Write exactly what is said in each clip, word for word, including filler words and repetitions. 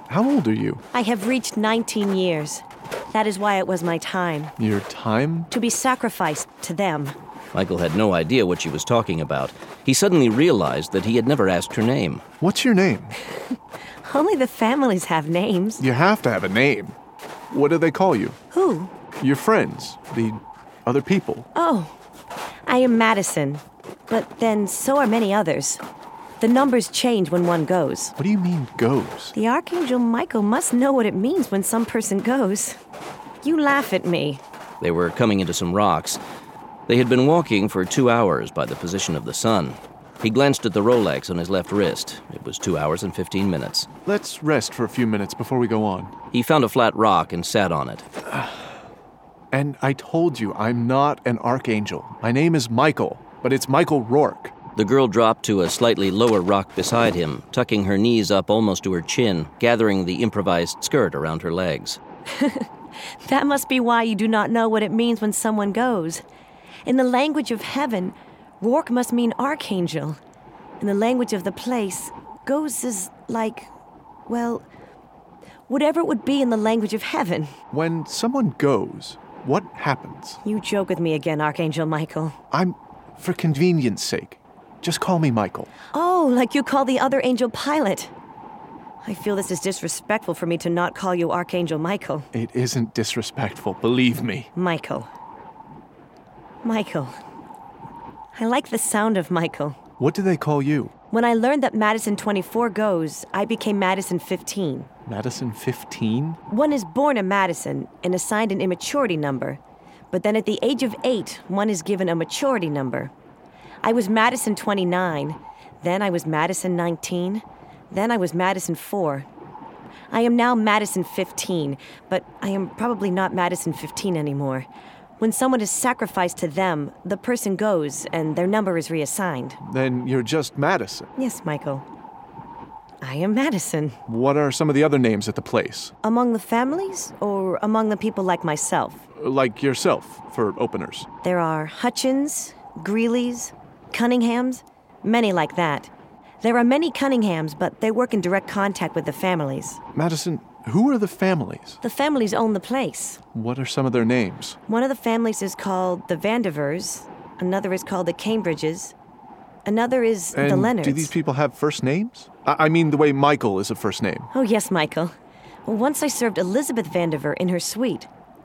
How old are you? I have reached nineteen years. That is why it was my time. Your time? To be sacrificed to them. Michael had no idea what she was talking about. He suddenly realized that he had never asked her name. What's your name? Only the families have names. You have to have a name. What do they call you? Who? Your friends. The other people. Oh, I am Madison. But then so are many others. The numbers change when one goes. What do you mean, goes? The Archangel Michael must know what it means when some person goes. You laugh at me. They were coming into some rocks. They had been walking for two hours by the position of the sun. He glanced at the Rolex on his left wrist. It was two hours and fifteen minutes. Let's rest for a few minutes before we go on. He found a flat rock and sat on it. And I told you, I'm not an archangel. My name is Michael, but it's Michael Rourke. The girl dropped to a slightly lower rock beside him, tucking her knees up almost to her chin, gathering the improvised skirt around her legs. That must be why you do not know what it means when someone goes. In the language of heaven, Rourke must mean archangel. In the language of the place, goes is like, well, whatever it would be in the language of heaven. When someone goes, what happens? You joke with me again, Archangel Michael. I'm, for convenience sake, just call me Michael. Oh, like you call the other angel Pilate. I feel this is disrespectful for me to not call you Archangel Michael. It isn't disrespectful, believe me. Michael. Michael. I like the sound of Michael. What do they call you? When I learned that Madison twenty-four goes, I became Madison fifteen. Madison fifteen? One is born a Madison and assigned an immaturity number. But then at the age of eight, one is given a maturity number. I was Madison twenty-nine. Then I was Madison nineteen. Then I was Madison four. I am now Madison fifteen, but I am probably not Madison fifteen anymore. When someone is sacrificed to them, the person goes and their number is reassigned. Then you're just Madison. Yes, Michael. I am Madison. What are some of the other names at the place? Among the families or among the people like myself? Like yourself, for openers. There are Hutchins, Greeleys, Cunninghams, many like that. There are many Cunninghams, but they work in direct contact with the families. Madison, who are the families? The families own the place. What are some of their names? One of the families is called the Vandevers. Another is called the Cambridges. Another is and the Leonards. Do these people have first names? I-, I mean the way Michael is a first name. Oh, yes, Michael. Well, once I served Elizabeth Vandever in her suite.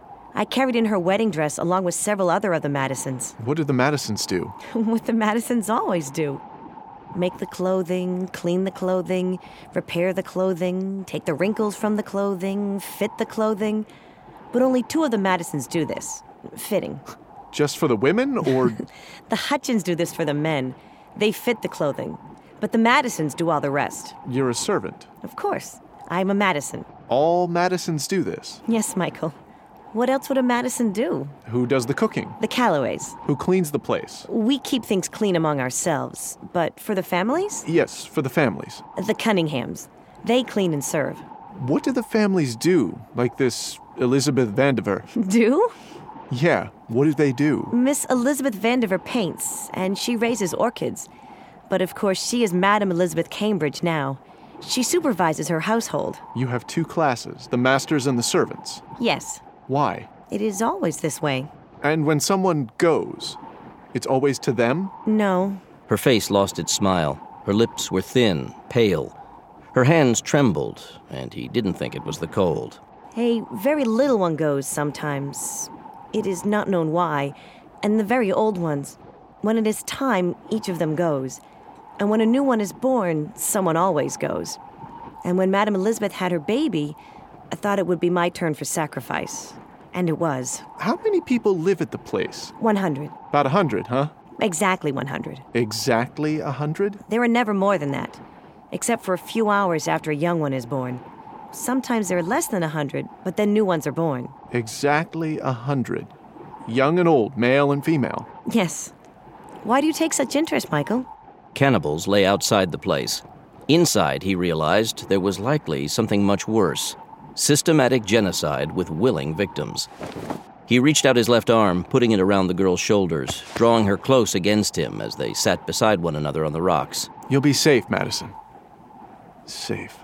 I carried in her wedding dress along with several other of the Madisons. What do the Madisons do? What the Madisons always do. Make the clothing, clean the clothing, repair the clothing, take the wrinkles from the clothing, fit the clothing. But only two of the Madisons do this. Fitting. Just for the women, or...? The Hutchins do this for the men. They fit the clothing. But the Madisons do all the rest. You're a servant? Of course. I'm a Madison. All Madisons do this? Yes, Michael. What else would a Madison do? Who does the cooking? The Calloways. Who cleans the place? We keep things clean among ourselves. But for the families? Yes, for the families. The Cunninghams. They clean and serve. What do the families do? Like this Elizabeth Vandever? Do? Yeah, what do they do? Miss Elizabeth Vandever paints, and she raises orchids. But of course, she is Madam Elizabeth Cambridge now. She supervises her household. You have two classes, the masters and the servants. Yes. Why? It is always this way. And when someone goes, it's always to them? No. Her face lost its smile. Her lips were thin, pale. Her hands trembled, and he didn't think it was the cold. A very little one goes sometimes. It is not known why. And the very old ones. When it is time, each of them goes. And when a new one is born, someone always goes. And when Madam Elizabeth had her baby, I thought it would be my turn for sacrifice. And it was. How many people live at the place? one hundred. About a hundred, huh? Exactly one hundred. Exactly a hundred? There are never more than that, except for a few hours after a young one is born. Sometimes there are less than a hundred, but then new ones are born. Exactly a hundred. Young and old, male and female. Yes. Why do you take such interest, Michael? Cannibals lay outside the place. Inside, he realized, there was likely something much worse. Systematic genocide with willing victims. He reached out his left arm, putting it around the girl's shoulders, drawing her close against him as they sat beside one another on the rocks. You'll be safe, Madison. Safe.